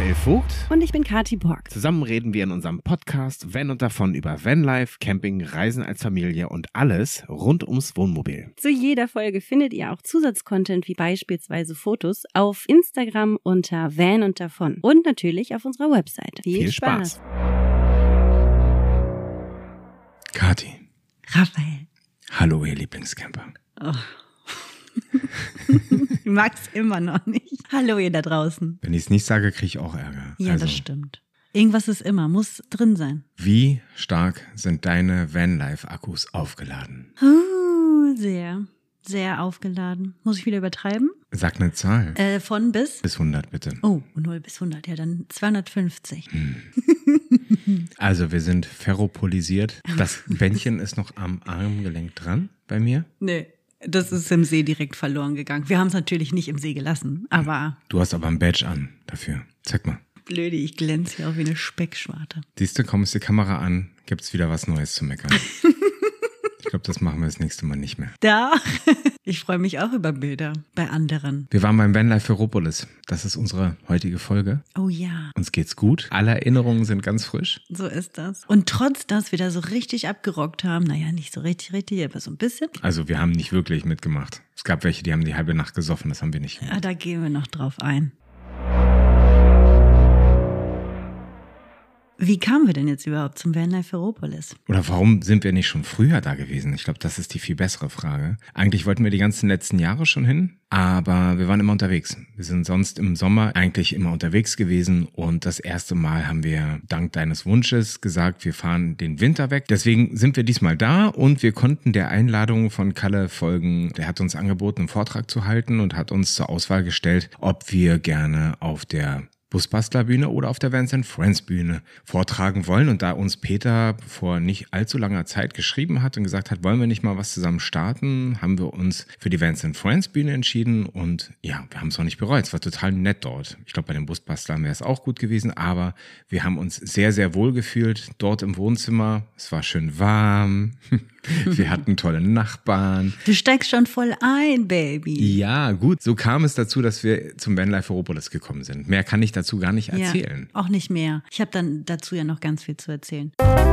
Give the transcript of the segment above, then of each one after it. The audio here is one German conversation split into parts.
Raphael Vogt. Und ich bin Kati Borg. Zusammen reden wir in unserem Podcast Van und davon über Vanlife, Camping, Reisen als Familie und alles rund ums Wohnmobil. Zu jeder Folge findet ihr auch Zusatzcontent wie beispielsweise Fotos auf Instagram unter Van und davon und natürlich auf unserer Website. Viel Spaß! Kati. Raphael. Hallo, ihr Lieblingscamper. Oh. Ich mag's immer noch nicht. Hallo, ihr da draußen. Wenn ich es nicht sage, kriege ich auch Ärger. Ja, das stimmt. Irgendwas ist immer, muss drin sein. Wie stark sind deine Vanlife-Akkus aufgeladen? Sehr, sehr aufgeladen. Muss ich wieder übertreiben? Sag eine Zahl. Von bis? Bis 100, bitte. Oh, 0 bis 100, ja, dann 250. Also, wir sind ferropolisiert. Das Bändchen ist noch am Armgelenk dran bei mir. Nee. Das ist im See direkt verloren gegangen. Wir haben es natürlich nicht im See gelassen, aber... Du hast aber ein Badge an dafür. Zeig mal. Blöde, ich glänze hier auch wie eine Speckschwarte. Siehst du, kommst die Kamera an, gibt's wieder was Neues zu meckern. Ich glaube, das machen wir das nächste Mal nicht mehr. Da. Ich freue mich auch über Bilder bei anderen. Wir waren beim Vanlife Ferropolis. Das ist unsere heutige Folge. Oh ja. Uns geht's gut. Alle Erinnerungen sind ganz frisch. So ist das. Und trotz, dass wir da so richtig abgerockt haben, naja, nicht so richtig, aber so ein bisschen. Also wir haben nicht wirklich mitgemacht. Es gab welche, die haben die halbe Nacht gesoffen. Das haben wir nicht gemacht. Ja, da gehen wir noch drauf ein. Wie kamen wir denn jetzt überhaupt zum Vanlife Ferropolis? Oder warum sind wir nicht schon früher da gewesen? Ich glaube, das ist die viel bessere Frage. Eigentlich wollten wir die ganzen letzten Jahre schon hin, aber wir waren immer unterwegs. Wir sind sonst im Sommer eigentlich immer unterwegs gewesen und das erste Mal haben wir dank deines Wunsches gesagt, wir fahren den Winter weg. Deswegen sind wir diesmal da und wir konnten der Einladung von Kalle folgen. Der hat uns angeboten, einen Vortrag zu halten und hat uns zur Auswahl gestellt, ob wir gerne auf der Busbastlerbühne oder auf der Vans & Friends Bühne vortragen wollen. Und da uns Peter vor nicht allzu langer Zeit geschrieben hat und gesagt hat, wollen wir nicht mal was zusammen starten, haben wir uns für die Vans & Friends Bühne entschieden und ja, wir haben es auch nicht bereut. Es war total nett dort. Ich glaube, bei den Busbastlern wäre es auch gut gewesen, aber wir haben uns sehr, sehr wohl gefühlt dort im Wohnzimmer. Es war schön warm. Wir hatten tolle Nachbarn. Du steigst schon voll ein, Baby. Ja, gut. So kam es dazu, dass wir zum Vanlife Ferropolis gekommen sind. Mehr kann ich dazu gar nicht erzählen. Ja, auch nicht mehr. Ich habe dann dazu ja noch ganz viel zu erzählen.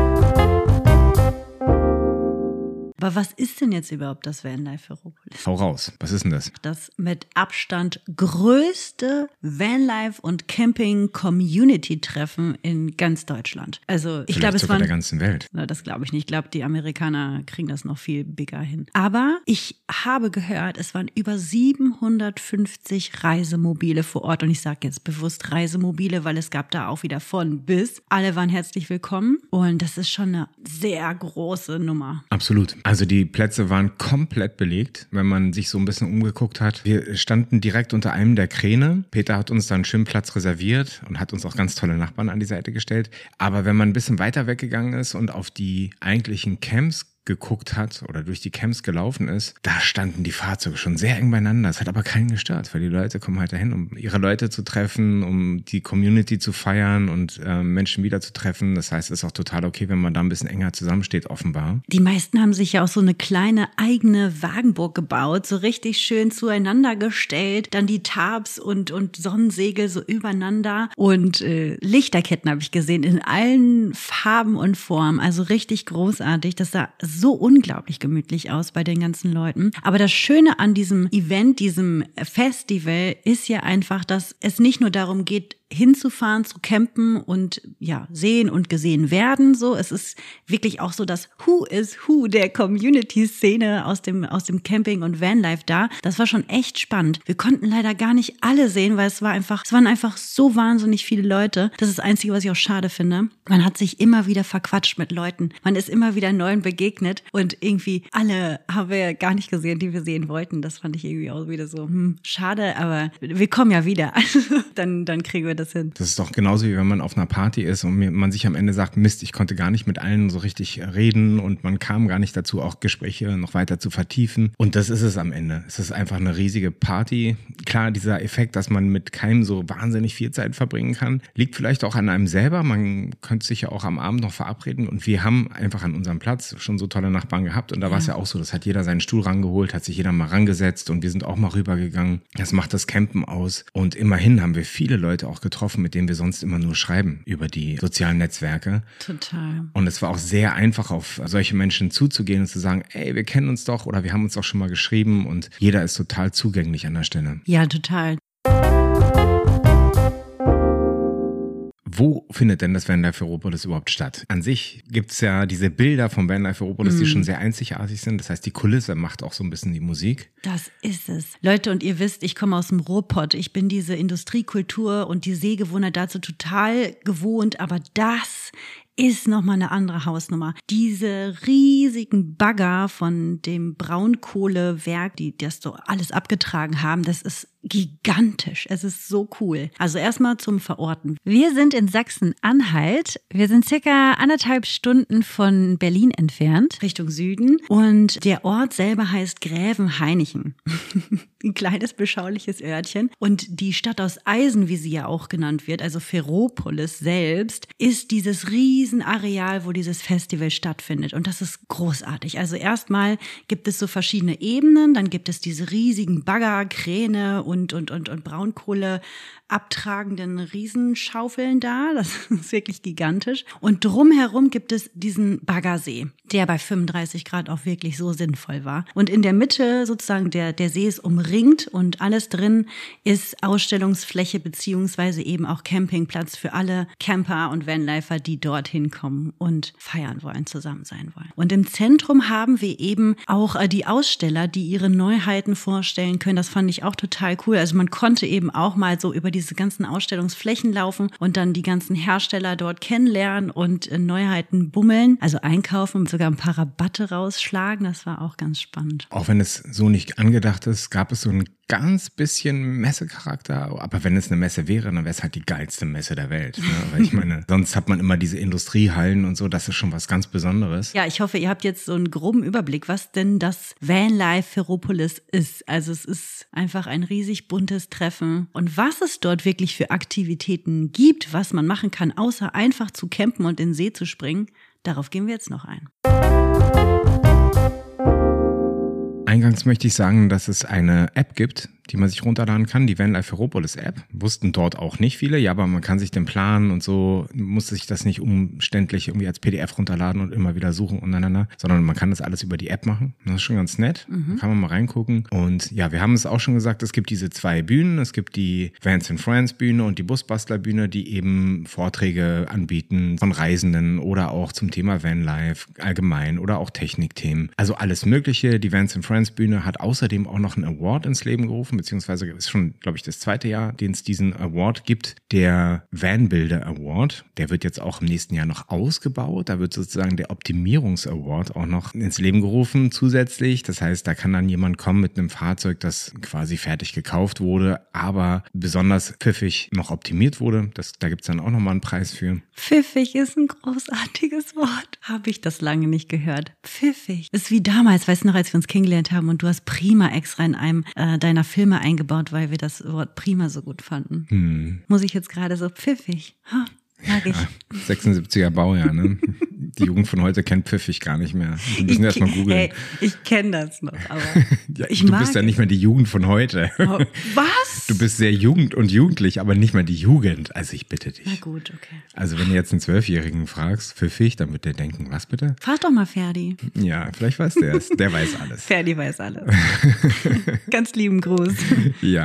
Aber was ist denn jetzt überhaupt das Vanlife Ferropolis? Hau raus. Was ist denn das? Das mit Abstand größte Vanlife- und Camping-Community-Treffen in ganz Deutschland. Also ich glaube, es war der ganzen Welt. Na, das glaube ich nicht. Ich glaube, die Amerikaner kriegen das noch viel bigger hin. Aber ich habe gehört, es waren über 750 Reisemobile vor Ort. Und ich sage jetzt bewusst Reisemobile, weil es gab da auch wieder von bis. Alle waren herzlich willkommen. Und das ist schon eine sehr große Nummer. Absolut. Also die Plätze waren komplett belegt, wenn man sich so ein bisschen umgeguckt hat. Wir standen direkt unter einem der Kräne. Peter hat uns dann einen schönen Platz reserviert und hat uns auch ganz tolle Nachbarn an die Seite gestellt. Aber wenn man ein bisschen weiter weggegangen ist und auf die eigentlichen Camps geguckt hat oder durch die Camps gelaufen ist, da standen die Fahrzeuge schon sehr eng beieinander. Das hat aber keinen gestört, weil die Leute kommen halt dahin, um ihre Leute zu treffen, um die Community zu feiern und Menschen wieder zu treffen. Das heißt, es ist auch total okay, wenn man da ein bisschen enger zusammensteht, offenbar. Die meisten haben sich ja auch so eine kleine eigene Wagenburg gebaut, so richtig schön zueinander gestellt, dann die Tarps und Sonnensegel so übereinander und Lichterketten habe ich gesehen in allen Farben und Formen, also richtig großartig. Das sah so unglaublich gemütlich aus bei den ganzen Leuten. Aber das Schöne an diesem Event, diesem Festival ist ja einfach, dass es nicht nur darum geht, hinzufahren, zu campen und ja, sehen und gesehen werden. So, es ist wirklich auch so das Who is Who der Community-Szene aus dem Camping und Vanlife da. Das war schon echt spannend. Wir konnten leider gar nicht alle sehen, weil es waren einfach so wahnsinnig viele Leute. Das ist das Einzige, was ich auch schade finde. Man hat sich immer wieder verquatscht mit Leuten. Man ist immer wieder neuen begegnet und irgendwie alle haben wir gar nicht gesehen, die wir sehen wollten. Das fand ich irgendwie auch wieder so, schade, aber wir kommen ja wieder. Dann kriegen wir das hin. Das ist doch genauso, wie wenn man auf einer Party ist und man sich am Ende sagt, Mist, ich konnte gar nicht mit allen so richtig reden und man kam gar nicht dazu, auch Gespräche noch weiter zu vertiefen. Und das ist es am Ende. Es ist einfach eine riesige Party. Klar, dieser Effekt, dass man mit keinem so wahnsinnig viel Zeit verbringen kann, liegt vielleicht auch an einem selber. Man könnte sich ja auch am Abend noch verabreden und wir haben einfach an unserem Platz schon so tolle Nachbarn gehabt und da war es ja auch so, das hat jeder seinen Stuhl rangeholt, hat sich jeder mal rangesetzt und wir sind auch mal rübergegangen. Das macht das Campen aus und immerhin haben wir viele Leute auch getroffen, getroffen, mit denen wir sonst immer nur schreiben über die sozialen Netzwerke. Total. Und es war auch sehr einfach, auf solche Menschen zuzugehen und zu sagen, ey, wir kennen uns doch oder wir haben uns doch schon mal geschrieben und jeder ist total zugänglich an der Stelle. Ja, total. Wo findet denn das Vanlife Ferropolis überhaupt statt? An sich gibt's ja diese Bilder vom Vanlife Ferropolis, die schon sehr einzigartig sind. Das heißt, die Kulisse macht auch so ein bisschen die Musik. Das ist es. Leute, und ihr wisst, ich komme aus dem Ruhrpott. Ich bin diese Industriekultur und die Sehgewohnheit dazu total gewohnt. Aber das ist nochmal eine andere Hausnummer. Diese riesigen Bagger von dem Braunkohlewerk, die das so alles abgetragen haben, das ist gigantisch. Es ist so cool. Also erstmal zum Verorten. Wir sind in Sachsen-Anhalt. Wir sind circa 1,5 Stunden von Berlin entfernt, Richtung Süden. Und der Ort selber heißt Grävenhainichen. Ein kleines, beschauliches Örtchen. Und die Stadt aus Eisen, wie sie ja auch genannt wird, also Ferropolis selbst, ist dieses Riesenareal, wo dieses Festival stattfindet. Und das ist großartig. Also erstmal gibt es so verschiedene Ebenen. Dann gibt es diese riesigen Bagger, Kräne und Braunkohle abtragenden Riesenschaufeln da. Das ist wirklich gigantisch. Und drumherum gibt es diesen Baggersee, der bei 35 Grad auch wirklich so sinnvoll war. Und in der Mitte sozusagen der See ist umringt und alles drin ist Ausstellungsfläche beziehungsweise eben auch Campingplatz für alle Camper und Vanlifer, die dorthin kommen und feiern wollen, zusammen sein wollen. Und im Zentrum haben wir eben auch die Aussteller, die ihre Neuheiten vorstellen können. Das fand ich auch total cool. Also man konnte eben auch mal so über diese ganzen Ausstellungsflächen laufen und dann die ganzen Hersteller dort kennenlernen und Neuheiten bummeln, also einkaufen und sogar ein paar Rabatte rausschlagen. Das war auch ganz spannend. Auch wenn es so nicht angedacht ist, gab es so ein ganz bisschen Messecharakter. Aber wenn es eine Messe wäre, dann wäre es halt die geilste Messe der Welt. Ne? Weil ich meine, sonst hat man immer diese Industriehallen und so. Das ist schon was ganz Besonderes. Ja, ich hoffe, ihr habt jetzt so einen groben Überblick, was denn das Vanlife Ferropolis ist. Also es ist einfach ein riesig buntes Treffen. Und was es dort wirklich für Aktivitäten gibt, was man machen kann, außer einfach zu campen und in den See zu springen, darauf gehen wir jetzt noch ein. Eingangs möchte ich sagen, dass es eine App gibt, die man sich runterladen kann, die Vanlife Ferropolis App. Wussten dort auch nicht viele, ja, aber man kann sich den planen und so, muss sich das nicht umständlich irgendwie als PDF runterladen und immer wieder suchen untereinander, sondern man kann das alles über die App machen. Das ist schon ganz nett, kann man mal reingucken. Und ja, wir haben es auch schon gesagt, es gibt diese 2 Bühnen, es gibt die Vans & Friends Bühne und die Busbastler Bühne, die eben Vorträge anbieten von Reisenden oder auch zum Thema Vanlife allgemein oder auch Technikthemen. Also alles Mögliche. Die Vans & Friends Bühne hat außerdem auch noch einen Award ins Leben gerufen, beziehungsweise ist schon, glaube ich, das 2. Jahr, den es diesen Award gibt, der Van Builder Award. Der wird jetzt auch im nächsten Jahr noch ausgebaut. Da wird sozusagen der Optimierungs-Award auch noch ins Leben gerufen zusätzlich. Das heißt, da kann dann jemand kommen mit einem Fahrzeug, das quasi fertig gekauft wurde, aber besonders pfiffig noch optimiert wurde. Da gibt es dann auch nochmal einen Preis für. Pfiffig ist ein großartiges Wort. Habe ich das lange nicht gehört. Pfiffig. Ist wie damals, weißt du noch, als wir uns kennengelernt haben und du hast prima extra in einem deiner Filme eingebaut, weil wir das Wort prima so gut fanden. Muss ich jetzt gerade so pfiffig. Mag ich. Ja, 76er Baujahr, ne? Die Jugend von heute kennt pfiffig gar nicht mehr. Die müssen erst mal googeln. Hey, ich kenne das noch, aber ja, du bist ja nicht mehr die Jugend von heute. Oh, was? Du bist sehr jugend und jugendlich, aber nicht mehr die Jugend. Also ich bitte dich. Na gut, okay. Also wenn du jetzt einen 12-Jährigen fragst, pfiffig, dann wird der denken, was bitte? Frag doch mal Ferdi. Ja, vielleicht weiß der es. Der weiß alles. Ferdi weiß alles. Ganz lieben Gruß. Ja.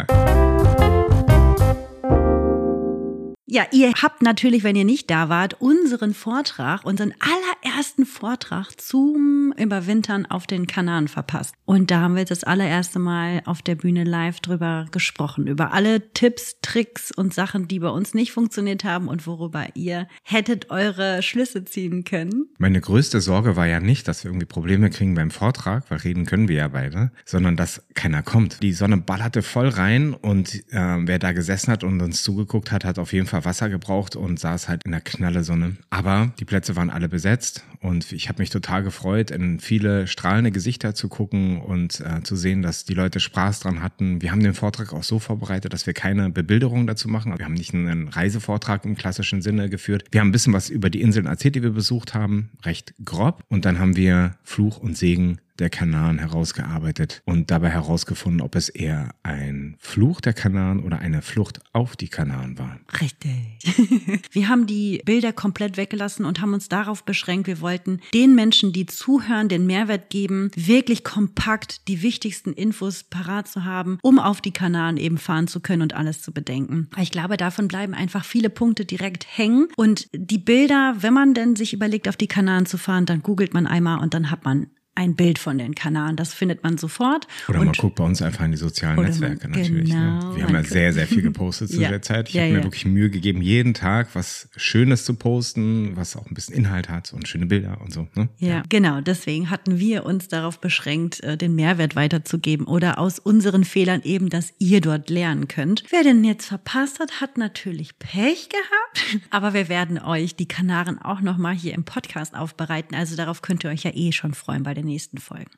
Ja, ihr habt natürlich, wenn ihr nicht da wart, unseren allerersten Vortrag zum Überwintern auf den Kanaren verpasst. Und da haben wir das allererste Mal auf der Bühne live drüber gesprochen. Über alle Tipps, Tricks und Sachen, die bei uns nicht funktioniert haben und worüber ihr hättet eure Schlüsse ziehen können. Meine größte Sorge war ja nicht, dass wir irgendwie Probleme kriegen beim Vortrag, weil reden können wir ja beide, sondern dass keiner kommt. Die Sonne ballerte voll rein und wer da gesessen hat und uns zugeguckt hat, hat auf jeden Fall Wasser gebraucht und saß halt in der knalle Sonne. Aber die Plätze waren alle besetzt und ich habe mich total gefreut, in viele strahlende Gesichter zu gucken und zu sehen, dass die Leute Spaß dran hatten. Wir haben den Vortrag auch so vorbereitet, dass wir keine Bebilderung dazu machen. Wir haben nicht einen Reisevortrag im klassischen Sinne geführt. Wir haben ein bisschen was über die Inseln erzählt, die wir besucht haben, recht grob. Und dann haben wir Fluch und Segen der Kanaren herausgearbeitet und dabei herausgefunden, ob es eher ein Fluch der Kanaren oder eine Flucht auf die Kanaren war. Richtig. Wir haben die Bilder komplett weggelassen und haben uns darauf beschränkt, wir wollten den Menschen, die zuhören, den Mehrwert geben, wirklich kompakt die wichtigsten Infos parat zu haben, um auf die Kanaren eben fahren zu können und alles zu bedenken. Ich glaube, davon bleiben einfach viele Punkte direkt hängen und die Bilder, wenn man denn sich überlegt, auf die Kanaren zu fahren, dann googelt man einmal und dann hat man ein Bild von den Kanaren. Das findet man sofort. Oder man guckt bei uns einfach in die sozialen Netzwerke natürlich. Genau, ne? Wir haben ja sehr, sehr viel gepostet zu der Zeit. Ich habe mir wirklich Mühe gegeben, jeden Tag was Schönes zu posten, was auch ein bisschen Inhalt hat und schöne Bilder und so. Ne? Ja, genau. Deswegen hatten wir uns darauf beschränkt, den Mehrwert weiterzugeben oder aus unseren Fehlern eben, dass ihr dort lernen könnt. Wer denn jetzt verpasst hat, hat natürlich Pech gehabt. Aber wir werden euch die Kanaren auch nochmal hier im Podcast aufbereiten. Also darauf könnt ihr euch ja eh schon freuen bei den nächsten Folgen.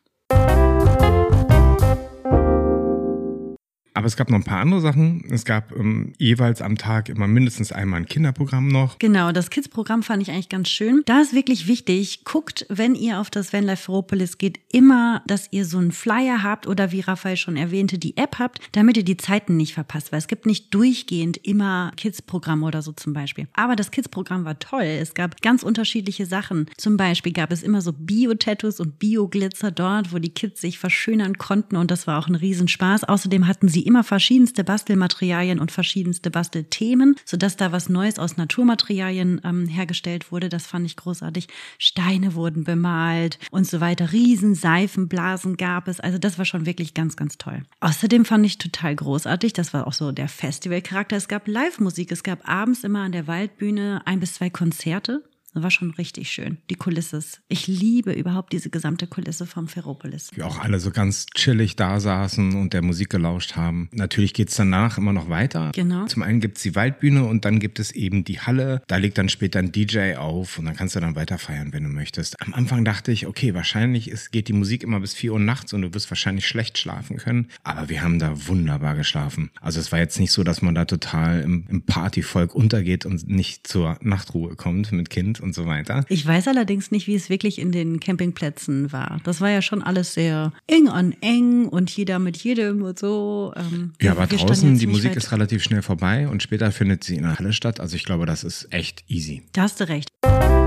Aber es gab noch ein paar andere Sachen. Es gab jeweils am Tag immer mindestens einmal ein Kinderprogramm noch. Genau, das Kids-Programm fand ich eigentlich ganz schön. Da ist wirklich wichtig, guckt, wenn ihr auf das Vanlife Ferropolis geht, immer, dass ihr so einen Flyer habt oder wie Raphael schon erwähnte, die App habt, damit ihr die Zeiten nicht verpasst, weil es gibt nicht durchgehend immer Kids-Programm oder so zum Beispiel. Aber das Kids-Programm war toll. Es gab ganz unterschiedliche Sachen. Zum Beispiel gab es immer so Bio-Tattoos und Bio-Glitzer dort, wo die Kids sich verschönern konnten und das war auch ein Riesenspaß. Außerdem hatten sie immer verschiedenste Bastelmaterialien und verschiedenste Bastelthemen, sodass da was Neues aus Naturmaterialien hergestellt wurde. Das fand ich großartig. Steine wurden bemalt und so weiter. Riesen Seifenblasen gab es. Also das war schon wirklich ganz, ganz toll. Außerdem fand ich total großartig, das war auch so der Festivalcharakter. Es gab Live-Musik. Es gab abends immer an der Waldbühne 1 bis 2 Konzerte. Das war schon richtig schön. Die Kulisse. Ich liebe überhaupt diese gesamte Kulisse vom Ferropolis. Wir auch alle so ganz chillig da saßen und der Musik gelauscht haben. Natürlich geht's danach immer noch weiter. Genau. Zum einen gibt's die Waldbühne und dann gibt es eben die Halle. Da legt dann später ein DJ auf und dann kannst du dann weiter feiern, wenn du möchtest. Am Anfang dachte ich, okay, wahrscheinlich geht die Musik immer bis 4 Uhr nachts und du wirst wahrscheinlich schlecht schlafen können. Aber wir haben da wunderbar geschlafen. Also es war jetzt nicht so, dass man da total im Partyvolk untergeht und nicht zur Nachtruhe kommt mit Kind und so weiter. Ich weiß allerdings nicht, wie es wirklich in den Campingplätzen war. Das war ja schon alles sehr eng an eng und jeder mit jedem und so. Ja, aber draußen, die Musik ist relativ schnell vorbei und später findet sie in der Halle statt. Also ich glaube, das ist echt easy. Da hast du recht.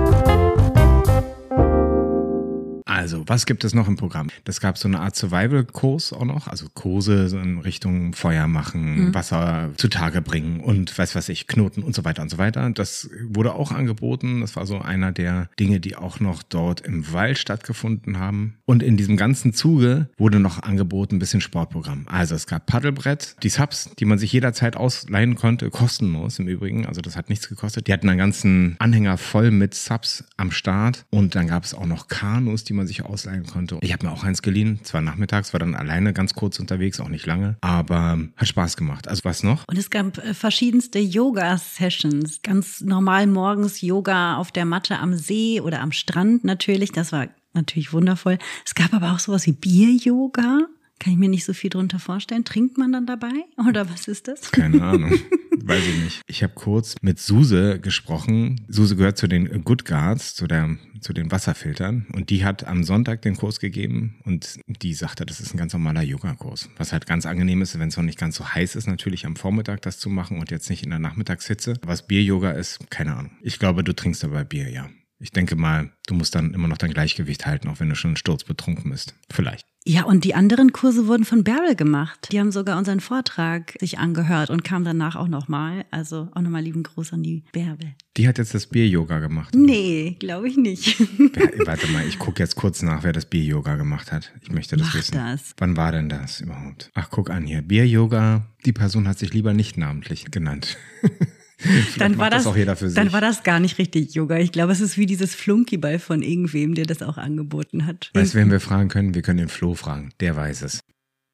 Also, was gibt es noch im Programm? Das gab so eine Art Survival-Kurs auch noch, also Kurse so in Richtung Feuer machen, Wasser zutage bringen und weiß ich, Knoten und so weiter und so weiter. Das wurde auch angeboten. Das war so einer der Dinge, die auch noch dort im Wald stattgefunden haben. Und in diesem ganzen Zuge wurde noch angeboten ein bisschen Sportprogramm. Also es gab Paddelbrett, die Subs, die man sich jederzeit ausleihen konnte, kostenlos im Übrigen. Also das hat nichts gekostet. Die hatten einen ganzen Anhänger voll mit Subs am Start. Und dann gab es auch noch Kanus, die man sich ausleihen konnte. Ich habe mir auch eins geliehen, zwar nachmittags, war dann alleine ganz kurz unterwegs, auch nicht lange, aber hat Spaß gemacht. Also was noch? Und es gab verschiedenste Yoga-Sessions, ganz normal morgens Yoga auf der Matte am See oder am Strand natürlich, das war natürlich wundervoll. Es gab aber auch sowas wie Bier-Yoga. Kann ich mir nicht so viel drunter vorstellen. Trinkt man dann dabei? Oder was ist das? Keine Ahnung. Weiß ich nicht. Ich habe kurz mit Suse gesprochen. Suse gehört zu den Good Guards, zu den Wasserfiltern. Und die hat am Sonntag den Kurs gegeben und die sagte, das ist ein ganz normaler Yoga-Kurs. Was halt ganz angenehm ist, wenn es noch nicht ganz so heiß ist, natürlich am Vormittag das zu machen und jetzt nicht in der Nachmittagshitze. Was Bier-Yoga ist, keine Ahnung. Ich glaube, du trinkst dabei Bier, ja. Ich denke mal, du musst dann immer noch dein Gleichgewicht halten, auch wenn du schon sturzbetrunken bist. Vielleicht. Ja, und die anderen Kurse wurden von Bärbel gemacht. Die haben sogar unseren Vortrag sich angehört und kamen danach auch nochmal. Also auch nochmal lieben Gruß an die Bärbel. Die hat jetzt das Bier-Yoga gemacht. Nee, glaube ich nicht. Warte mal, ich gucke jetzt kurz nach, wer das Bier-Yoga gemacht hat. Ich möchte das wissen. Das. Wann war denn das überhaupt? Ach, guck an hier. Bier-Yoga, die Person hat sich lieber nicht namentlich genannt. Dann war das auch jeder für sich. Dann war das gar nicht richtig Yoga. Ich glaube, es ist wie dieses Flunkyball von irgendwem, der das auch angeboten hat. Weißt du, wen wir fragen können? Wir können den Flo fragen. Der weiß es.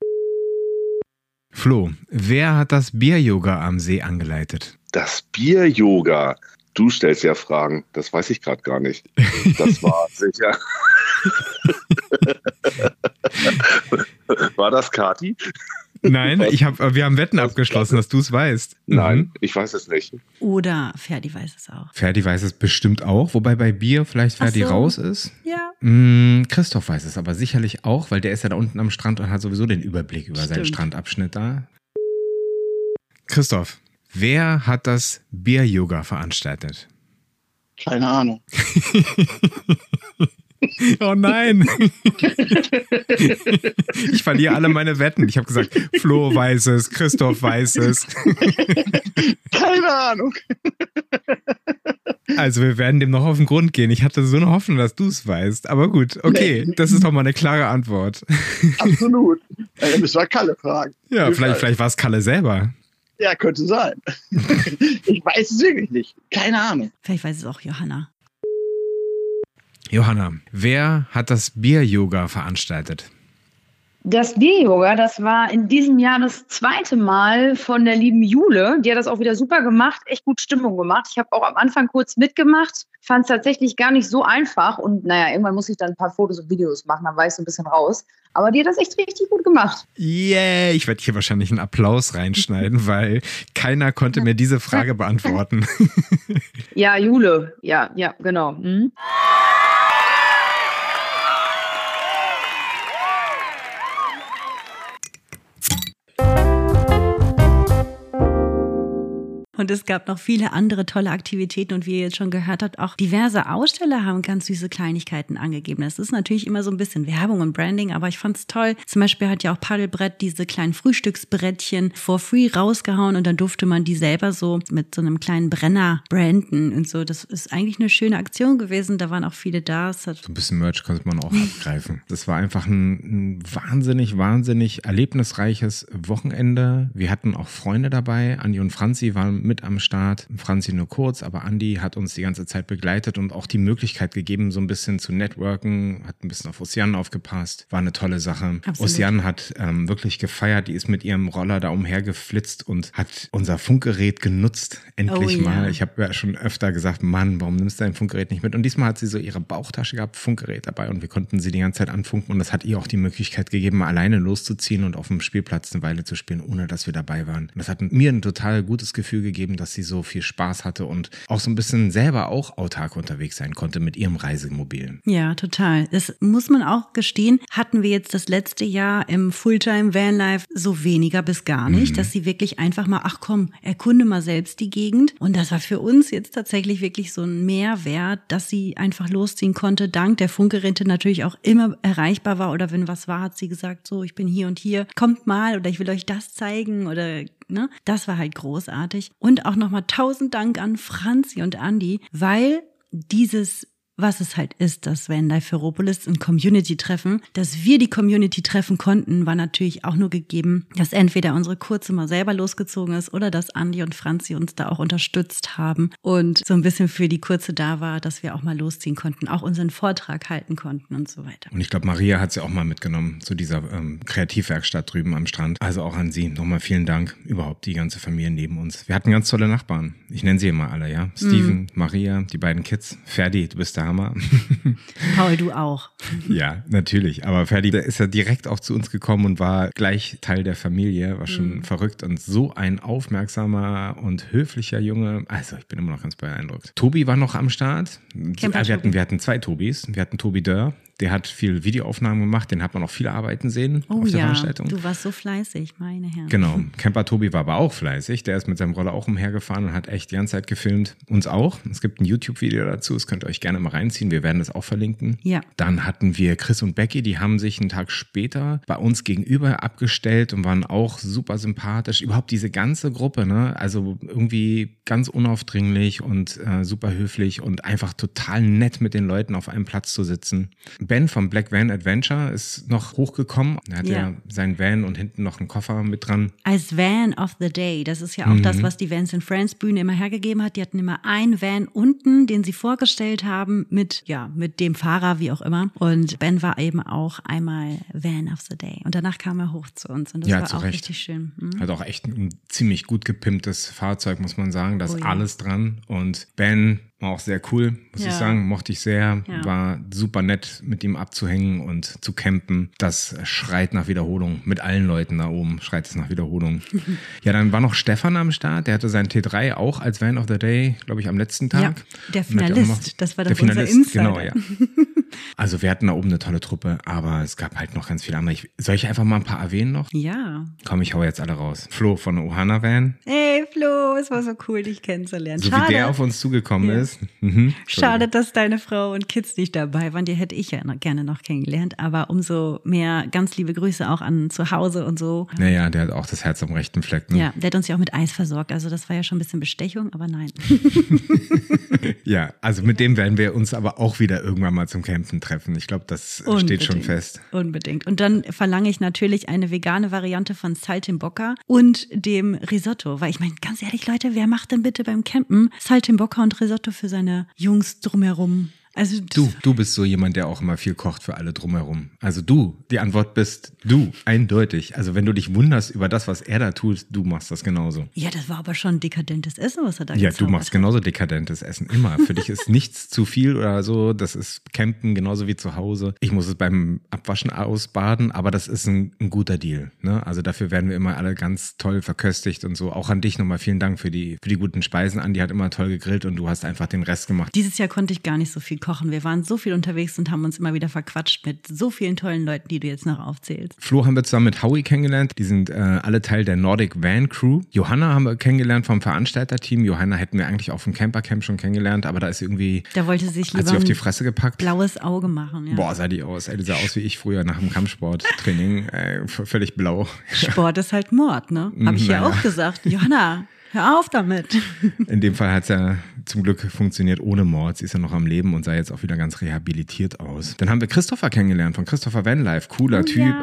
Flo, wer hat das Bier-Yoga am See angeleitet? Das Bier-Yoga? Du stellst ja Fragen. Das weiß ich gerade gar nicht. Das war sicher... War das Kati? Nein, wir haben Wetten abgeschlossen, dass du es weißt. Nein, ich weiß es nicht. Oder Ferdi weiß es auch. Ferdi weiß es bestimmt auch, wobei bei Bier vielleicht Ferdi raus ist. Ja. Christoph weiß es aber sicherlich auch, weil der ist ja da unten am Strand und hat sowieso den Überblick über seinen Strandabschnitt da. Christoph, wer hat das Bier-Yoga veranstaltet? Keine Ahnung. Oh nein. Ich verliere alle meine Wetten. Ich habe gesagt, Flo weiß es, Christoph weiß es. Keine Ahnung. Also wir werden dem noch auf den Grund gehen. Ich hatte so eine Hoffnung, dass du es weißt. Aber gut, okay, das ist doch mal eine klare Antwort. Absolut. Das war Kalle fragen. Ja, vielleicht war es Kalle selber. Ja, könnte sein. Ich weiß es wirklich nicht. Keine Ahnung. Vielleicht weiß es auch Johanna. Johanna, wer hat das Bier-Yoga veranstaltet? Das Bier-Yoga, das war in diesem Jahr das 2. Mal von der lieben Jule. Die hat das auch wieder super gemacht, echt gut Stimmung gemacht. Ich habe auch am Anfang kurz mitgemacht, fand es tatsächlich gar nicht so einfach. Und naja, irgendwann muss ich dann ein paar Fotos und Videos machen, dann war ich so ein bisschen raus. Aber die hat das echt richtig gut gemacht. Yeah, ich werde hier wahrscheinlich einen Applaus reinschneiden, weil keiner konnte mir diese Frage beantworten. Ja, Jule, ja, genau. Mhm. Und es gab noch viele andere tolle Aktivitäten und wie ihr jetzt schon gehört habt, auch diverse Aussteller haben ganz süße Kleinigkeiten angegeben. Das ist natürlich immer so ein bisschen Werbung und Branding, aber ich fand's toll. Zum Beispiel hat ja auch Paddelbrett diese kleinen Frühstücksbrettchen for free rausgehauen und dann durfte man die selber so mit so einem kleinen Brenner branden und so. Das ist eigentlich eine schöne Aktion gewesen. Da waren auch viele da. So ein bisschen Merch konnte man auch abgreifen. Das war einfach ein wahnsinnig erlebnisreiches Wochenende. Wir hatten auch Freunde dabei. Andi und Franzi waren mit am Start. Franzi nur kurz, aber Andi hat uns die ganze Zeit begleitet und auch die Möglichkeit gegeben, so ein bisschen zu networken, hat ein bisschen auf Ossian aufgepasst. War eine tolle Sache. Ossian hat wirklich gefeiert, die ist mit ihrem Roller da umhergeflitzt und hat unser Funkgerät genutzt. Endlich mal. Ja. Ich habe ja schon öfter gesagt, Mann, warum nimmst du dein Funkgerät nicht mit? Und diesmal hat sie so ihre Bauchtasche gehabt, Funkgerät dabei und wir konnten sie die ganze Zeit anfunken und das hat ihr auch die Möglichkeit gegeben, alleine loszuziehen und auf dem Spielplatz eine Weile zu spielen, ohne dass wir dabei waren. Und das hat mir ein total gutes Gefühl gegeben, dass sie so viel Spaß hatte und auch so ein bisschen selber auch autark unterwegs sein konnte mit ihrem Reisemobil. Ja, total. Das muss man auch gestehen, hatten wir jetzt das letzte Jahr im Fulltime Vanlife so weniger bis gar nicht, dass sie wirklich einfach mal, ach komm, erkunde mal selbst die Gegend. Und das war für uns jetzt tatsächlich wirklich so ein Mehrwert, dass sie einfach losziehen konnte, dank der Funkgeräte natürlich auch immer erreichbar war oder wenn was war, hat sie gesagt, so, ich bin hier und hier, kommt mal oder ich will euch das zeigen oder ne? Das war halt großartig. Und auch nochmal 1000 Dank an Franzi und Andi, weil dieses, was es halt ist, das Vanlife Ferropolis, ein Community-Treffen, dass wir die Community treffen konnten, war natürlich auch nur gegeben, dass entweder unsere Kurze mal selber losgezogen ist oder dass Andi und Franzi uns da auch unterstützt haben und so ein bisschen für die Kurze da war, dass wir auch mal losziehen konnten, auch unseren Vortrag halten konnten und so weiter. Und ich glaube, Maria hat sie auch mal mitgenommen zu dieser Kreativwerkstatt drüben am Strand. Also auch an sie nochmal vielen Dank, überhaupt die ganze Familie neben uns. Wir hatten ganz tolle Nachbarn. Ich nenne sie immer alle, ja. Steven, Maria, die beiden Kids. Ferdi, du bist da. Hammer. Paul, du auch. Ja, natürlich. Aber Ferdi, da ist ja direkt auch zu uns gekommen und war gleich Teil der Familie, war schon verrückt und so ein aufmerksamer und höflicher Junge. Also ich bin immer noch ganz beeindruckt. Tobi war noch am Start. Wir hatten 2 Tobis. Wir hatten Tobi Dörr. Der hat viel Videoaufnahmen gemacht, den hat man auch viele arbeiten sehen auf der Veranstaltung. Du warst so fleißig, meine Herren. Genau, Camper Tobi war aber auch fleißig, der ist mit seinem Roller auch umhergefahren und hat echt die ganze Zeit gefilmt. Uns auch, es gibt ein YouTube-Video dazu, das könnt ihr euch gerne mal reinziehen, wir werden das auch verlinken. Ja. Dann hatten wir Chris und Becky, die haben sich einen Tag später bei uns gegenüber abgestellt und waren auch super sympathisch. Überhaupt diese ganze Gruppe, ne? Also irgendwie ganz unaufdringlich und super höflich und einfach total nett mit den Leuten auf einem Platz zu sitzen. Ben vom Black Van Adventure ist noch hochgekommen. Er hat ja seinen Van und hinten noch einen Koffer mit dran. Als Van of the Day. Das ist ja auch das, was die Vans in France Bühne immer hergegeben hat. Die hatten immer einen Van unten, den sie vorgestellt haben mit dem Fahrer, wie auch immer. Und Ben war eben auch einmal Van of the Day. Und danach kam er hoch zu uns. Und das war auch richtig schön. Hat auch echt ein ziemlich gut gepimptes Fahrzeug, muss man sagen. Da ist alles dran. Und Ben War auch sehr cool, muss ich sagen. Mochte ich sehr. Ja. War super nett, mit ihm abzuhängen und zu campen. Das schreit nach Wiederholung. Mit allen Leuten da oben schreit es nach Wiederholung. Ja, dann war noch Stefan am Start. Der hatte seinen T3 auch als Van of the Day, glaube ich, am letzten Tag. Ja, der Finalist. Das war doch unser Insider. Genau, ja. Also wir hatten da oben eine tolle Truppe, aber es gab halt noch ganz viele andere. Soll ich einfach mal ein paar erwähnen noch? Ja. Komm, ich hau jetzt alle raus. Flo von Ohana Van. Hey Flo, es war so cool, dich kennenzulernen. So wie der auf uns zugekommen ist. Mhm. Schade, dass deine Frau und Kids nicht dabei waren. Die hätte ich ja gerne noch kennengelernt. Aber umso mehr ganz liebe Grüße auch an zu Hause und so. Naja, der hat auch das Herz am rechten Fleck. Ne? Ja, der hat uns ja auch mit Eis versorgt. Also das war ja schon ein bisschen Bestechung, aber nein. Ja, also mit dem werden wir uns aber auch wieder irgendwann mal zum Campen treffen. Ich glaube, das steht schon fest. Unbedingt. Und dann verlange ich natürlich eine vegane Variante von Saltimbocca und dem Risotto. Weil ich meine, ganz ehrlich, Leute, wer macht denn bitte beim Campen Saltimbocca und Risotto für seine Jungs drumherum? Also du bist so jemand, der auch immer viel kocht für alle drumherum. Also die Antwort bist du, eindeutig. Also wenn du dich wunderst über das, was er da tut, du machst das genauso. Ja, das war aber schon dekadentes Essen, was er da gezaubert hat. Ja, du machst genauso dekadentes Essen, immer. Für dich ist nichts zu viel oder so. Das ist Campen genauso wie zu Hause. Ich muss es beim Abwaschen ausbaden, aber das ist ein guter Deal. Ne? Also dafür werden wir immer alle ganz toll verköstigt und so. Auch an dich nochmal vielen Dank für die guten Speisen. Andi hat immer toll gegrillt und du hast einfach den Rest gemacht. Dieses Jahr konnte ich gar nicht so viel kochen. Wir waren so viel unterwegs und haben uns immer wieder verquatscht mit so vielen tollen Leuten, die du jetzt noch aufzählst. Flo haben wir zusammen mit Howie kennengelernt. Die sind alle Teil der Nordic Van Crew. Johanna haben wir kennengelernt vom Veranstalterteam. Johanna hätten wir eigentlich auf dem Campercamp schon kennengelernt, aber da ist irgendwie, da wollte sich lieber hat sie auf die Fresse gepackt. Blaues Auge machen. Ja. Boah, sah die aus. Die sah aus wie ich früher nach dem Kampfsporttraining. Völlig blau. Sport ist halt Mord, ne? Habe ich ja auch gesagt. Johanna, hör auf damit. In dem Fall hat es ja zum Glück funktioniert ohne Mord. Sie ist ja noch am Leben und sah jetzt auch wieder ganz rehabilitiert aus. Dann haben wir Christopher kennengelernt von Christopher Vanlife. Cooler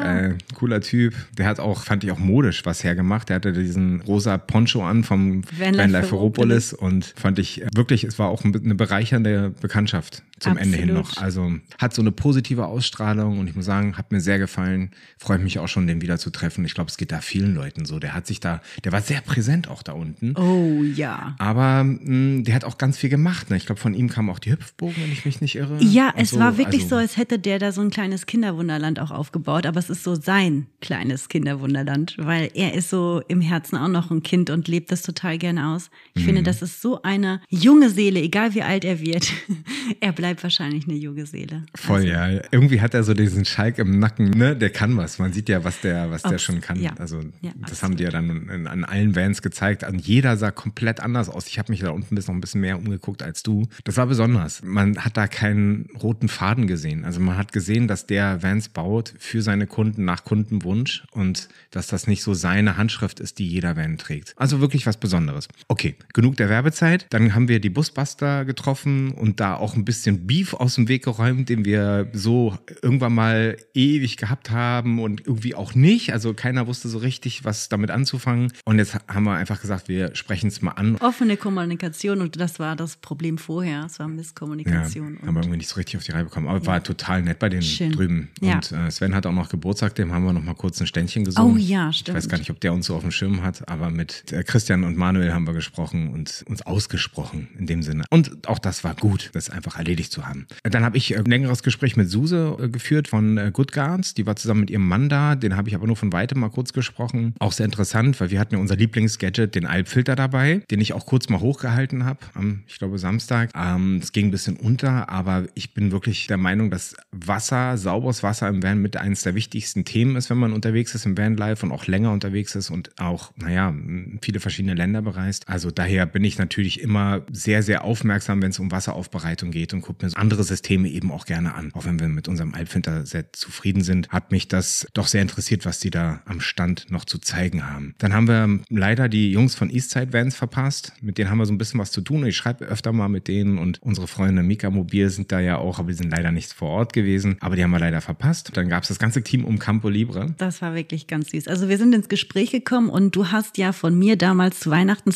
Typ. Der hat auch, fand ich auch modisch was hergemacht. Der hatte diesen rosa Poncho an vom Vanlife Ferropolis und fand ich wirklich, es war auch eine bereichernde Bekanntschaft zum Ende hin noch. Also hat so eine positive Ausstrahlung und ich muss sagen, hat mir sehr gefallen. Freue mich auch schon, den wieder zu treffen. Ich glaube, es geht da vielen Leuten so. Der war sehr präsent auch da unten. Oh ja. Aber der hat auch ganz viel gemacht. Ne? Ich glaube, von ihm kam auch die Hüpfbogen, wenn ich mich nicht irre. Ja, es war wirklich so, als hätte der da so ein kleines Kinderwunderland auch aufgebaut. Aber es ist so sein kleines Kinderwunderland, weil er ist so im Herzen auch noch ein Kind und lebt das total gerne aus. Ich finde, das ist so eine junge Seele, egal wie alt er wird. Er bleibt wahrscheinlich eine junge Seele. Voll, also, ja. Irgendwie hat er so diesen Schalk im Nacken, ne? Der kann was. Man sieht ja, was der schon kann. Ja. Also das haben die ja dann an allen Vans gezeigt. Und jeder sah komplett anders aus. Ich habe mich da unten noch ein bisschen mehr umgeguckt als du. Das war besonders. Man hat da keinen roten Faden gesehen. Also man hat gesehen, dass der Vans baut für seine Kunden nach Kundenwunsch und dass das nicht so seine Handschrift ist, die jeder Van trägt. Also wirklich was Besonderes. Okay, genug der Werbezeit. Dann haben wir die Busbuster getroffen und da auch ein bisschen Beef aus dem Weg geräumt, den wir so irgendwann mal ewig gehabt haben und irgendwie auch nicht. Also keiner wusste so richtig, was damit anzufangen. Und jetzt haben wir einfach gesagt, wir sprechen es mal an. Offene Kommunikation und das war das Problem vorher. Es war Misskommunikation. Ja, haben wir irgendwie nicht so richtig auf die Reihe bekommen. Aber war total nett bei denen drüben. Ja. Und Sven hat auch noch Geburtstag, dem haben wir noch mal kurz ein Ständchen gesungen. Oh ja, stimmt. Ich weiß gar nicht, ob der uns so auf dem Schirm hat, aber mit Christian und Manuel haben wir gesprochen und uns ausgesprochen in dem Sinne. Und auch das war gut, das einfach erledigt zu haben. Dann habe ich ein längeres Gespräch mit Suse geführt von Good Guards. Die war zusammen mit ihrem Mann da. Den habe ich aber nur von weitem mal kurz gesprochen. Auch sehr interessant, weil wir hatten ja unser Lieblingsgadget, den Alpfilter dabei, den ich auch kurz mal hochgehalten habe am, ich glaube, Samstag. Es ging ein bisschen unter, aber ich bin wirklich der Meinung, dass Wasser, sauberes Wasser im Van mit eines der wichtigsten Themen ist, wenn man unterwegs ist im Vanlife und auch länger unterwegs ist und auch, viele verschiedene Länder bereist. Also daher bin ich natürlich immer sehr, sehr aufmerksam, wenn es um Wasseraufbereitung geht und gucke mir so andere Systeme eben auch gerne an. Auch wenn wir mit unserem Alpfilter-Set zufrieden sind, hat mich das doch sehr interessiert, was die da am Stand noch zu zeigen haben. Dann haben wir leider die Jungs von Eastside Vans verpasst. Mit denen haben wir so ein bisschen was zu tun. Ich schreibe öfter mal mit denen und unsere Freunde Mika Mobil sind da ja auch, aber die sind leider nicht vor Ort gewesen. Aber die haben wir leider verpasst. Dann gab es das ganze Team um Campo Libre. Das war wirklich ganz süß. Also wir sind ins Gespräch gekommen und du hast ja von mir damals zu Weihnachten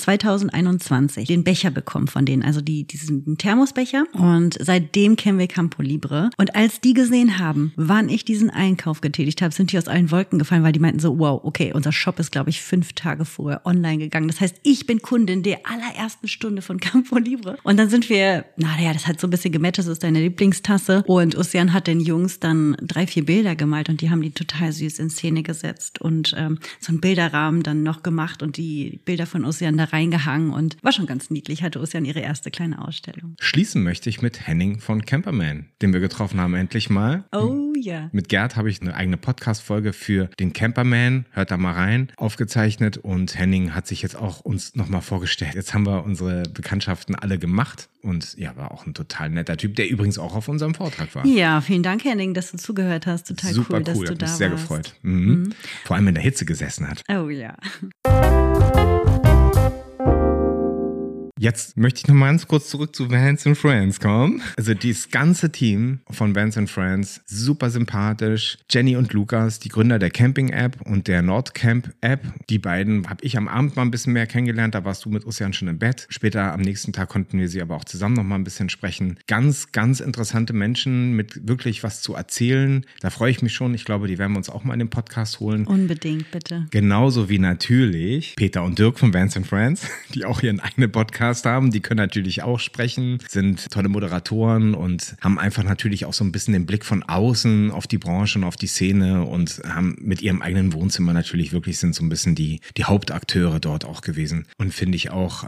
2021 den Becher bekommen von denen, also diesen Thermosbecher. Und seitdem kennen wir Campo Libre. Und als die gesehen haben, wann ich diesen Einkauf getätigt habe, sind die aus allen Wolken gefallen, weil die meinten so, wow, okay, unser Shop ist, glaube ich, 5 Tage vorher online gegangen. Das heißt, heißt, ich bin Kundin der allerersten Stunde von Campo Libre. Und dann sind wir, das hat so ein bisschen gematcht, das ist deine Lieblingstasse. Und Ocean hat den Jungs dann 3-4 Bilder gemalt und die haben die total süß in Szene gesetzt und so einen Bilderrahmen dann noch gemacht und die Bilder von Ocean da reingehangen und war schon ganz niedlich, hatte Ocean ihre erste kleine Ausstellung. Schließen möchte ich mit Henning von Camperman, den wir getroffen haben endlich mal. Oh ja. Mit Gerd habe ich eine eigene Podcast-Folge für den Camperman, hört da mal rein, aufgezeichnet und Henning hat sich jetzt auch uns nochmal vorgestellt. Jetzt haben wir unsere Bekanntschaften alle gemacht und ja, war auch ein total netter Typ, der übrigens auch auf unserem Vortrag war. Ja, vielen Dank, Henning, dass du zugehört hast. Total super cool, dass du da warst. Hat mich sehr gefreut. Mhm. Vor allem in der Hitze gesessen hat. Oh ja. Jetzt möchte ich noch mal ganz kurz zurück zu Vans & Friends kommen. Also dieses ganze Team von Vans & Friends, super sympathisch. Jenny und Lukas, die Gründer der Camping-App und der Nordcamp-App. Die beiden habe ich am Abend mal ein bisschen mehr kennengelernt. Da warst du mit Ocean schon im Bett. Später am nächsten Tag konnten wir sie aber auch zusammen noch mal ein bisschen sprechen. Ganz, ganz interessante Menschen mit wirklich was zu erzählen. Da freue ich mich schon. Ich glaube, die werden wir uns auch mal in den Podcast holen. Unbedingt, bitte. Genauso wie natürlich Peter und Dirk von Vans & Friends, die auch ihren eigenen Podcast haben. Die können natürlich auch sprechen, sind tolle Moderatoren und haben einfach natürlich auch so ein bisschen den Blick von außen auf die Branche und auf die Szene und haben mit ihrem eigenen Wohnzimmer natürlich wirklich sind so ein bisschen die Hauptakteure dort auch gewesen. Und finde ich auch,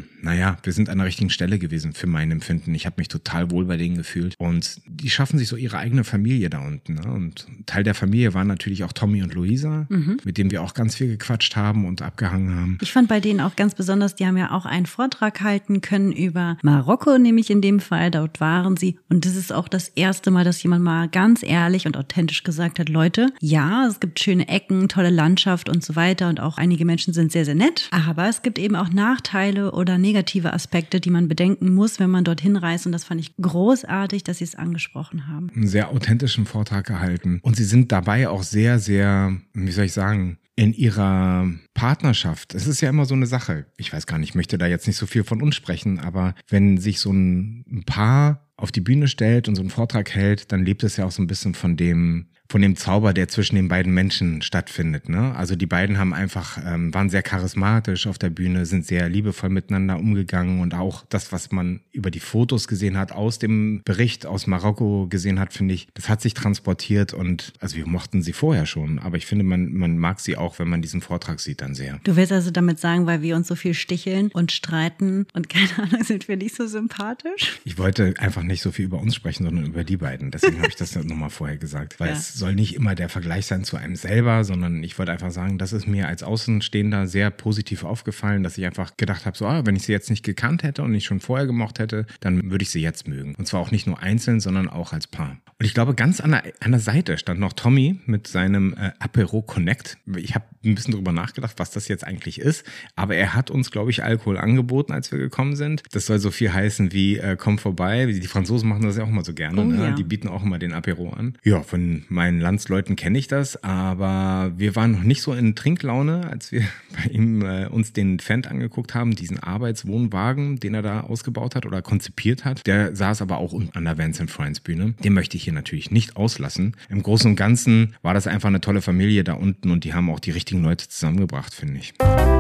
wir sind an der richtigen Stelle gewesen für mein Empfinden. Ich habe mich total wohl bei denen gefühlt und die schaffen sich so ihre eigene Familie da unten. Ne? Und Teil der Familie waren natürlich auch Tommy und Luisa, mit denen wir auch ganz viel gequatscht haben und abgehangen haben. Ich fand bei denen auch ganz besonders, die haben ja auch einen Vortrag halten können über Marokko, nämlich in dem Fall, dort waren sie. Und das ist auch das erste Mal, dass jemand mal ganz ehrlich und authentisch gesagt hat, Leute, ja, es gibt schöne Ecken, tolle Landschaft und so weiter und auch einige Menschen sind sehr, sehr nett, aber es gibt eben auch Nachteile oder negative Aspekte, die man bedenken muss, wenn man dorthin reist und das fand ich großartig, dass sie es angesprochen haben. Einen sehr authentischen Vortrag gehalten und sie sind dabei auch sehr, sehr, wie soll ich sagen, in ihrer Partnerschaft, es ist ja immer so eine Sache, ich weiß gar nicht, ich möchte da jetzt nicht so viel von uns sprechen, aber wenn sich so ein Paar auf die Bühne stellt und so einen Vortrag hält, dann lebt es ja auch so ein bisschen von dem Zauber, der zwischen den beiden Menschen stattfindet. Ne? Also die beiden haben waren sehr charismatisch auf der Bühne, sind sehr liebevoll miteinander umgegangen und auch das, was man über die Fotos gesehen hat, aus dem Bericht aus Marokko gesehen hat, finde ich, das hat sich transportiert und also wir mochten sie vorher schon, aber ich finde, man mag sie auch, wenn man diesen Vortrag sieht, dann sehr. Du willst also damit sagen, weil wir uns so viel sticheln und streiten und keine Ahnung, sind wir nicht so sympathisch? Ich wollte einfach nicht so viel über uns sprechen, sondern über die beiden. Deswegen habe ich das nochmal vorher gesagt, weil es soll nicht immer der Vergleich sein zu einem selber, sondern ich wollte einfach sagen, das ist mir als Außenstehender sehr positiv aufgefallen, dass ich einfach gedacht habe, so, wenn ich sie jetzt nicht gekannt hätte und nicht schon vorher gemocht hätte, dann würde ich sie jetzt mögen. Und zwar auch nicht nur einzeln, sondern auch als Paar. Und ich glaube, ganz an der Seite stand noch Tommy mit seinem Apero Connect. Ich habe ein bisschen drüber nachgedacht, was das jetzt eigentlich ist, aber er hat uns, glaube ich, Alkohol angeboten, als wir gekommen sind. Das soll so viel heißen wie, komm vorbei. Die Franzosen machen das ja auch immer so gerne. Ne? Ja. Die bieten auch immer den Apero an. Ja, von meinen Landsleuten kenne ich das, aber wir waren noch nicht so in Trinklaune, als wir bei ihm uns den Fendt angeguckt haben, diesen Arbeitswohnwagen, den er da ausgebaut hat oder konzipiert hat. Der saß aber auch an der Vans & Friends Bühne. Den möchte ich hier natürlich nicht auslassen. Im Großen und Ganzen war das einfach eine tolle Familie da unten und die haben auch die richtigen Leute zusammengebracht, finde ich.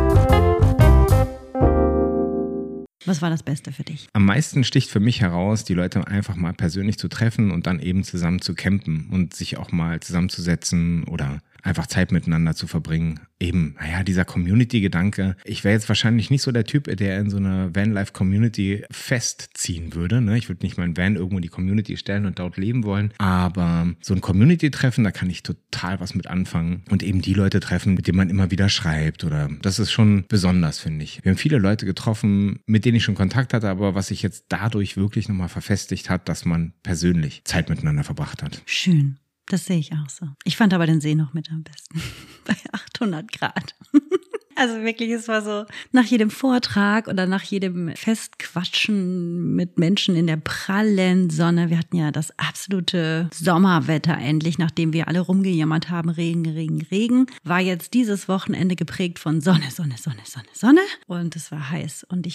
Was war das Beste für dich? Am meisten sticht für mich heraus, die Leute einfach mal persönlich zu treffen und dann eben zusammen zu campen und sich auch mal zusammenzusetzen oder einfach Zeit miteinander zu verbringen. Eben, dieser Community-Gedanke. Ich wäre jetzt wahrscheinlich nicht so der Typ, der in so einer Vanlife-Community festziehen würde. Ne? Ich würde nicht meinen Van irgendwo in die Community stellen und dort leben wollen. Aber so ein Community-Treffen, da kann ich total was mit anfangen. Und eben die Leute treffen, mit denen man immer wieder schreibt. Oder das ist schon besonders, finde ich. Wir haben viele Leute getroffen, mit denen ich schon Kontakt hatte, aber was sich jetzt dadurch wirklich nochmal verfestigt hat, dass man persönlich Zeit miteinander verbracht hat. Schön. Das sehe ich auch so. Ich fand aber den See noch mit am besten. Bei 800 Grad. Also wirklich, es war so, nach jedem Vortrag oder nach jedem Festquatschen mit Menschen in der prallen Sonne. Wir hatten ja das absolute Sommerwetter endlich, nachdem wir alle rumgejammert haben, Regen, war jetzt dieses Wochenende geprägt von Sonne. Und es war heiß. Und ich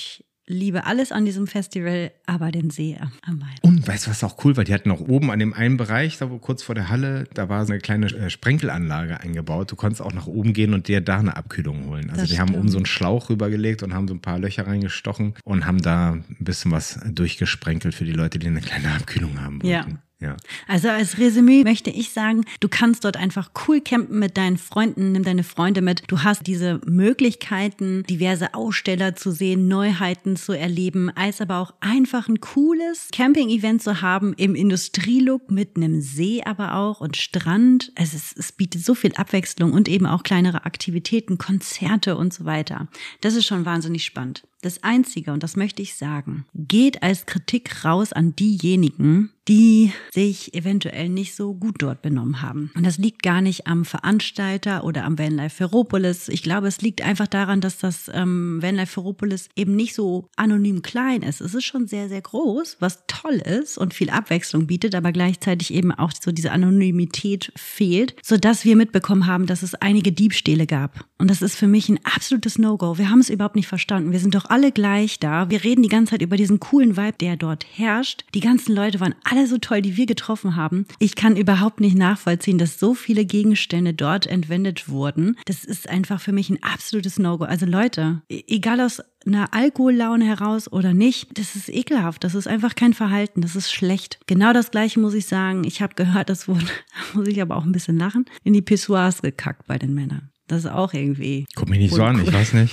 liebe alles an diesem Festival, aber den See am meisten. Und weißt du, was auch cool war? Die hatten auch oben an dem einen Bereich, da wo kurz vor der Halle, da war so eine kleine Sprenkelanlage eingebaut. Du konntest auch nach oben gehen und dir da eine Abkühlung holen. Also die haben oben so einen Schlauch rübergelegt und haben so ein paar Löcher reingestochen und haben da ein bisschen was durchgesprenkelt für die Leute, die eine kleine Abkühlung haben wollten. Ja. Also als Resümee möchte ich sagen, du kannst dort einfach cool campen mit deinen Freunden, nimm deine Freunde mit. Du hast diese Möglichkeiten, diverse Aussteller zu sehen, Neuheiten zu erleben, als aber auch einfach ein cooles Camping-Event zu haben im Industrielook mit einem See aber auch und Strand. Es bietet so viel Abwechslung und eben auch kleinere Aktivitäten, Konzerte und so weiter. Das ist schon wahnsinnig spannend. Das Einzige, und das möchte ich sagen, geht als Kritik raus an diejenigen, die sich eventuell nicht so gut dort benommen haben. Und das liegt gar nicht am Veranstalter oder am Vanlife Ferropolis. Ich glaube, es liegt einfach daran, dass das Vanlife Ferropolis eben nicht so anonym klein ist. Es ist schon sehr, sehr groß, was toll ist und viel Abwechslung bietet, aber gleichzeitig eben auch so diese Anonymität fehlt, sodass wir mitbekommen haben, dass es einige Diebstähle gab. Und das ist für mich ein absolutes No-Go. Wir haben es überhaupt nicht verstanden. Wir sind doch alle gleich da. Wir reden die ganze Zeit über diesen coolen Vibe, der dort herrscht. Die ganzen Leute waren alle so toll, die wir getroffen haben. Ich kann überhaupt nicht nachvollziehen, dass so viele Gegenstände dort entwendet wurden. Das ist einfach für mich ein absolutes No-Go. Also Leute, egal aus einer Alkohollaune heraus oder nicht, das ist ekelhaft. Das ist einfach kein Verhalten. Das ist schlecht. Genau das Gleiche muss ich sagen. Ich habe gehört, das wurde, muss ich aber auch ein bisschen lachen, in die Pissoirs gekackt bei den Männern. Das ist auch irgendwie... Guck mich nicht so an, ich weiß nicht.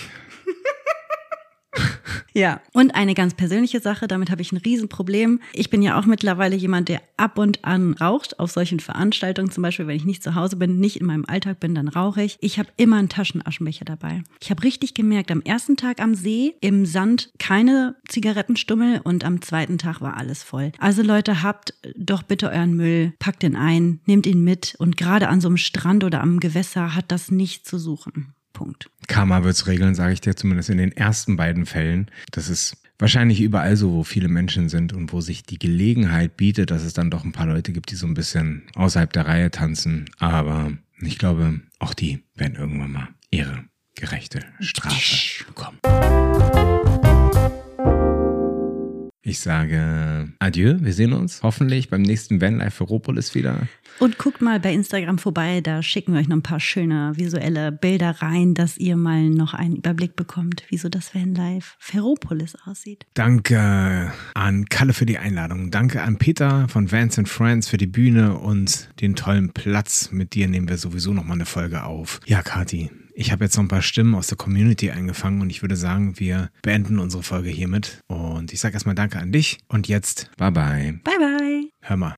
Ja, und eine ganz persönliche Sache, damit habe ich ein Riesenproblem. Ich bin ja auch mittlerweile jemand, der ab und an raucht, auf solchen Veranstaltungen, zum Beispiel, wenn ich nicht zu Hause bin, nicht in meinem Alltag bin, dann rauche ich. Ich habe immer einen Taschenaschenbecher dabei. Ich habe richtig gemerkt, am ersten Tag am See, im Sand, keine Zigarettenstummel und am zweiten Tag war alles voll. Also Leute, habt doch bitte euren Müll, packt ihn ein, nehmt ihn mit und gerade an so einem Strand oder am Gewässer hat das nicht zu suchen. Punkt. Karma wird's regeln, sage ich dir zumindest in den ersten beiden Fällen. Das ist wahrscheinlich überall so, wo viele Menschen sind und wo sich die Gelegenheit bietet, dass es dann doch ein paar Leute gibt, die so ein bisschen außerhalb der Reihe tanzen. Aber ich glaube, auch die werden irgendwann mal ihre gerechte Strafe bekommen. Ich sage Adieu, wir sehen uns hoffentlich beim nächsten Vanlife Ferropolis wieder. Und guckt mal bei Instagram vorbei, da schicken wir euch noch ein paar schöne visuelle Bilder rein, dass ihr mal noch einen Überblick bekommt, wie so das Vanlife Ferropolis aussieht. Danke an Kalle für die Einladung. Danke an Peter von Vans & Friends für die Bühne und den tollen Platz. Mit dir nehmen wir sowieso noch mal eine Folge auf. Ja, Kathi, ich habe jetzt noch ein paar Stimmen aus der Community eingefangen und ich würde sagen, wir beenden unsere Folge hiermit. Und ich sage erstmal Danke an dich und jetzt bye bye. Bye bye. Hör mal.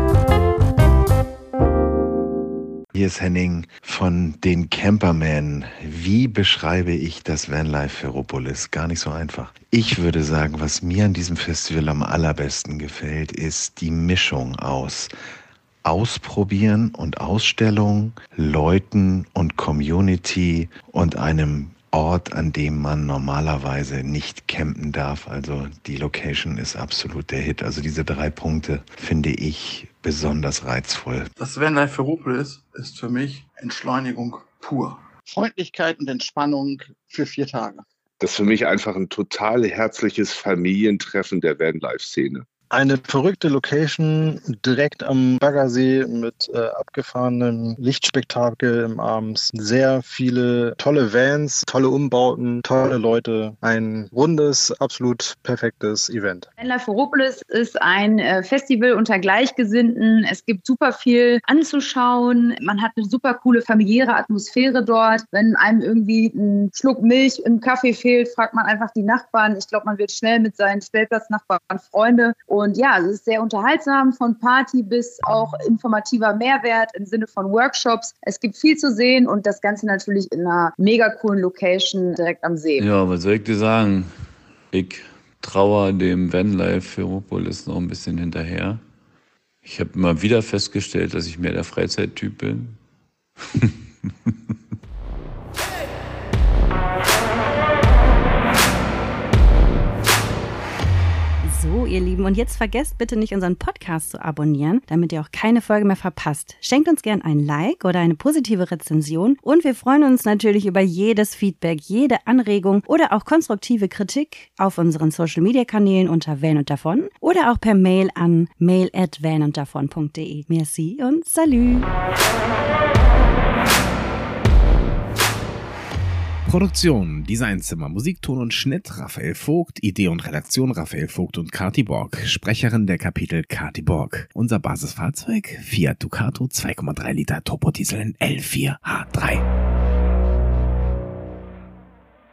Hier ist Henning von den Campermen. Wie beschreibe ich das Vanlife Ferropolis? Gar nicht so einfach. Ich würde sagen, was mir an diesem Festival am allerbesten gefällt, ist die Mischung aus Ausprobieren und Ausstellung, Leuten und Community und einem Ort, an dem man normalerweise nicht campen darf. Also die Location ist absolut der Hit. Also diese 3 Punkte finde ich besonders reizvoll. Das Vanlife Ferropolis ist für mich Entschleunigung pur. Freundlichkeit und Entspannung für 4 Tage. Das ist für mich einfach ein total herzliches Familientreffen der Vanlife-Szene. Eine verrückte Location direkt am Baggersee mit abgefahrenem Lichtspektakel im Abends. Sehr viele tolle Vans, tolle Umbauten, tolle Leute. Ein rundes, absolut perfektes Event. Vanlife Ferropolis ist ein Festival unter Gleichgesinnten. Es gibt super viel anzuschauen. Man hat eine super coole familiäre Atmosphäre dort. Wenn einem irgendwie ein Schluck Milch im Kaffee fehlt, fragt man einfach die Nachbarn. Ich glaube, man wird schnell mit seinen Stellplatznachbarn Freunde. Und ja, es ist sehr unterhaltsam, von Party bis auch informativer Mehrwert im Sinne von Workshops. Es gibt viel zu sehen und das Ganze natürlich in einer mega coolen Location direkt am See. Ja, was soll ich dir sagen? Ich trauere dem Vanlife Ferropolis noch ein bisschen hinterher. Ich habe mal wieder festgestellt, dass ich mehr der Freizeittyp bin. So, ihr Lieben. Und jetzt vergesst bitte nicht, unseren Podcast zu abonnieren, damit ihr auch keine Folge mehr verpasst. Schenkt uns gern ein Like oder eine positive Rezension. Und wir freuen uns natürlich über jedes Feedback, jede Anregung oder auch konstruktive Kritik auf unseren Social-Media-Kanälen unter Van und Davon oder auch per Mail an mail@vanunddavon.de. Merci und salü! Produktion, Designzimmer, Musik, Ton und Schnitt Raphael Vogt, Idee und Redaktion Raphael Vogt und Kati Borg, Sprecherin der Kapitel Kati Borg. Unser Basisfahrzeug Fiat Ducato 2,3 Liter Turbodiesel in L4 H3.